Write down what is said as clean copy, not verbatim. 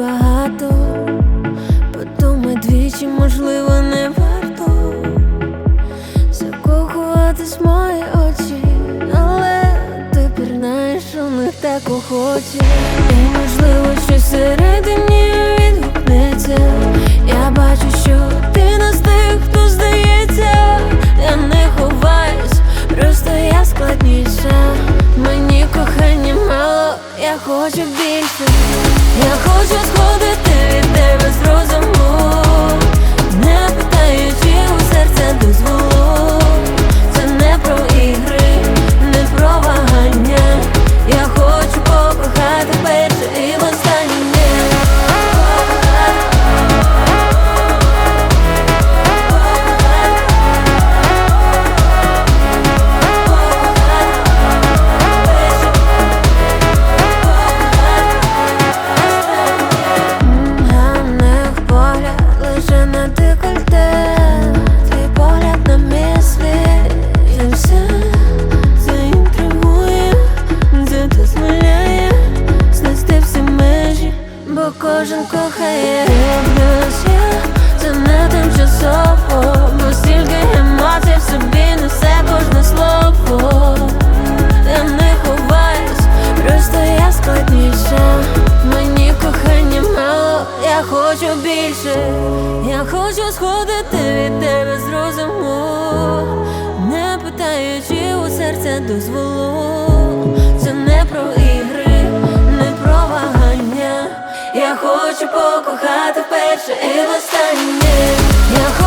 багато, подумай двічі, можливо, не варто закохуватись в мої очі, але ти пірнаєш у них так охоче. І можливо, щось всередині відгукнеться. Я бачу, що ти не з тих, хто здається. Я не ховаюсь, просто я складніша. Мені кохання мало, я хочу більше. Я хочу сходити від тебе з розуму, не питаючи у серця дозволу. Це не про ігри, не про вагання. Я хочу покохати перше і востаннє. Кожен кохає нас, це не тимчасово, бо стільки емоцій в собі несе кожне слово. Я не ховаюсь, просто я складніша. Мені кохання мало, я хочу більше. Я хочу сходити від тебе з розуму, не питаючи у серця дозволу. Це не про ігри, не про вагання. Я хочу покохати вперше і востаннє.